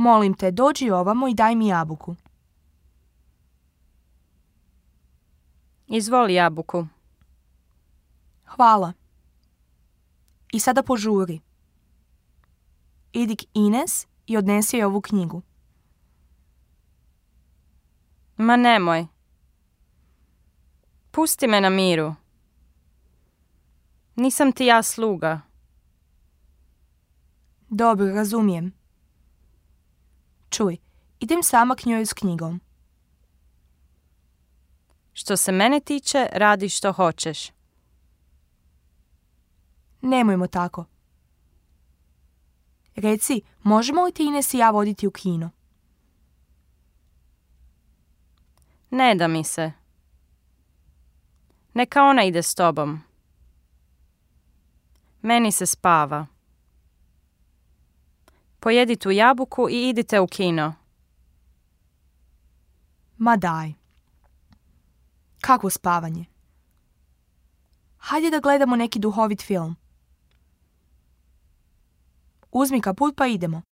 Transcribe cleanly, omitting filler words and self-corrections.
Molim te, dođi ovamo i daj mi jabuku. Izvoli jabuku. Hvala. I sada požuri. Idi k Ines i odnesi joj ovu knjigu. Ma nemoj. Pusti me na miru. Nisam ti ja sluga. Dobro, razumijem. Čuj, idem sama k njoj s knjigom. Što se mene tiče, radi što hoćeš. Nemojmo tako. Reci, možemo li ti Ines i ja voditi u kino? Ne da mi se. Neka ona ide s tobom. Meni se spava. Pojedi tu jabuku i idite u kino. Ma daj. Kakvo spavanje? Hajde da gledamo neki duhovit film. Uzmi kaput pa idemo.